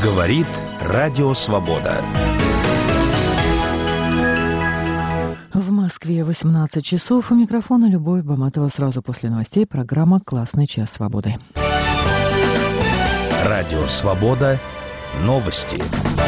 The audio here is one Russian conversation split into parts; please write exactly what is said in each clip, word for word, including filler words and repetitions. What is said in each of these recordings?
Говорит Радио Свобода. В Москве восемнадцать часов. У микрофона Любовь Баматова. Сразу после новостей программа «Классный час свободы». Радио Свобода. Новости.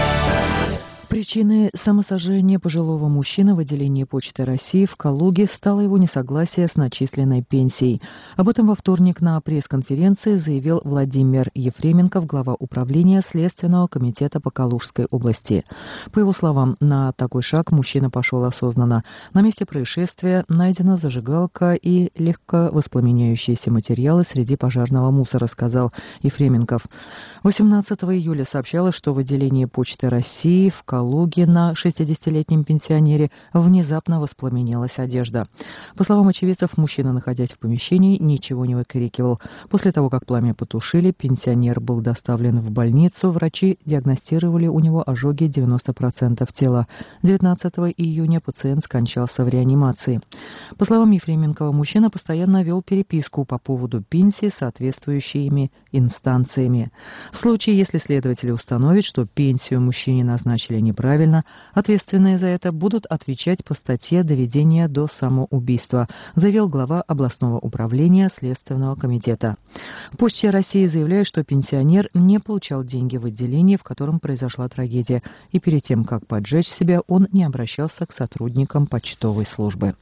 Причиной самосожжения пожилого мужчины в отделении Почты России в Калуге стало его несогласие с начисленной пенсией. Об этом во вторник на пресс-конференции заявил Владимир Ефременков, глава управления Следственного комитета по Калужской области. По его словам, на такой шаг мужчина пошел осознанно. На месте происшествия найдена зажигалка и легко воспламеняющиеся материалы среди пожарного мусора, сказал Ефременков. восемнадцатого июля сообщалось, что в отделении Почты России в Калуге Калуге на шестидесятилетнем пенсионере внезапно воспламенилась одежда. По словам очевидцев, мужчина, находясь в помещении, ничего не выкрикивал. После того, как пламя потушили, пенсионер был доставлен в больницу. Врачи диагностировали у него ожоги девяносто процентов тела. девятнадцатого июня пациент скончался в реанимации. По словам Ефременкова, мужчина постоянно вел переписку по поводу пенсии с соответствующими инстанциями. В случае, если следователи установят, что пенсию мужчине назначили не неправильно, ответственные за это будут отвечать по статье «Доведение до самоубийства», заявил глава областного управления Следственного комитета. В Почте России заявляют, что пенсионер не получал деньги в отделении, в котором произошла трагедия, и перед тем, как поджечь себя, он не обращался к сотрудникам почтовой службы.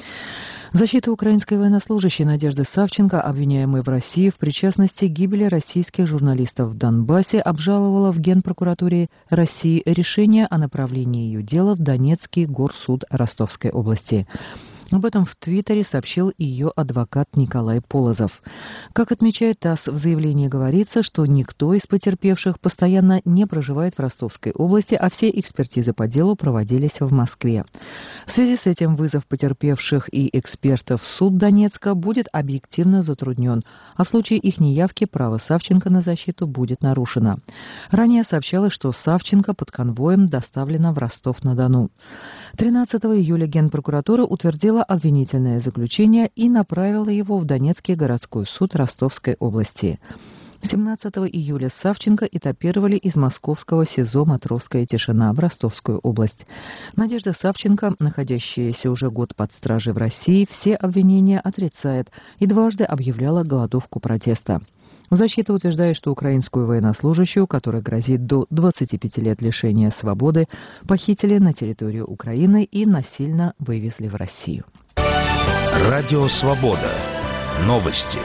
Защита украинской военнослужащей Надежды Савченко, обвиняемой в России в причастности к гибели российских журналистов в Донбассе, обжаловала в Генпрокуратуре России решение о направлении ее дела в Донецкий горсуд Ростовской области. Об этом в Твиттере сообщил ее адвокат Николай Полозов. Как отмечает ТАСС, в заявлении говорится, что никто из потерпевших постоянно не проживает в Ростовской области, а все экспертизы по делу проводились в Москве. В связи с этим вызов потерпевших и экспертов в суд Донецка будет объективно затруднен, а в случае их неявки право Савченко на защиту будет нарушено. Ранее сообщалось, что Савченко под конвоем доставлена в Ростов-на-Дону. тринадцатого июля Генпрокуратура утвердила обвинительное заключение и направила его в Донецкий городской суд Ростовской области. семнадцатого июля Савченко этапировали из московского СИЗО «Матросская тишина» в Ростовскую область. Надежда Савченко, находящаяся уже год под стражей в России, все обвинения отрицает и дважды объявляла голодовку протеста. Защита утверждает, что украинскую военнослужащую, которой грозит до двадцати пяти лет лишения свободы, похитили на территорию Украины и насильно вывезли в Россию. Радио Свобода. Новости.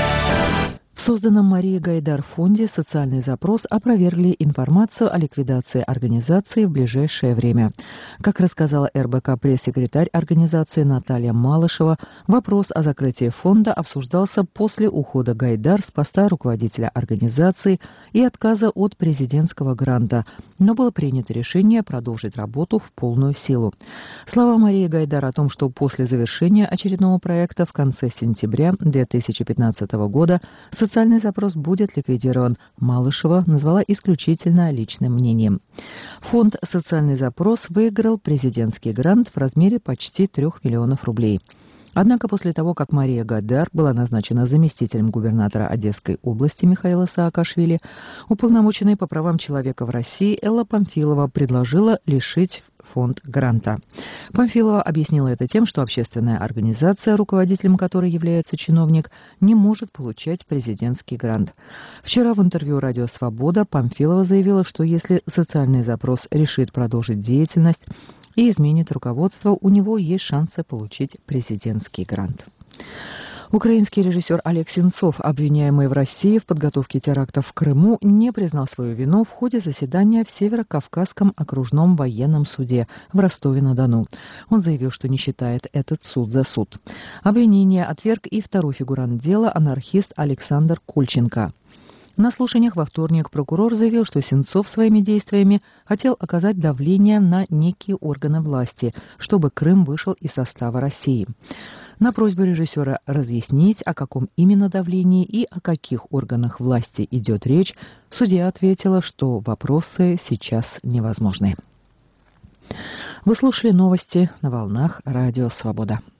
В созданном Марией Гайдар фонде «Социальный запрос» опровергли информацию о ликвидации организации в ближайшее время. Как рассказала эр бэ ка пресс-секретарь организации Наталья Малышева, вопрос о закрытии фонда обсуждался после ухода Гайдар с поста руководителя организации и отказа от президентского гранта, но было принято решение продолжить работу в полную силу. Слова Марии Гайдар о том, что после завершения очередного проекта в конце сентября две тысячи пятнадцатого года социальный запрос будет ликвидирован, Малышева назвала исключительно личным мнением. Фонд «Социальный запрос» выиграл президентский грант в размере почти трех миллионов рублей. Однако после того, как Мария Гайдар была назначена заместителем губернатора Одесской области Михаила Саакашвили, уполномоченная по правам человека в России Элла Памфилова предложила лишить фонд гранта. Памфилова объяснила это тем, что общественная организация, руководителем которой является чиновник, не может получать президентский грант. Вчера в интервью «Радио Свобода» Памфилова заявила, что если социальный запрос решит продолжить деятельность и изменит руководство, у него есть шансы получить президентский грант. Украинский режиссер Олег Сенцов, обвиняемый в России в подготовке терактов в Крыму, не признал свою вину в ходе заседания в Северо-Кавказском окружном военном суде в Ростове-на-Дону. Он заявил, что не считает этот суд за суд. Обвинение отверг и второй фигурант дела, анархист Александр Кольченко. На слушаниях во вторник прокурор заявил, что Сенцов своими действиями хотел оказать давление на некие органы власти, чтобы Крым вышел из состава России. На просьбу режиссера разъяснить, о каком именно давлении и о каких органах власти идет речь, судья ответила, что вопросы сейчас невозможны. Вы слушали новости на волнах Радио Свобода.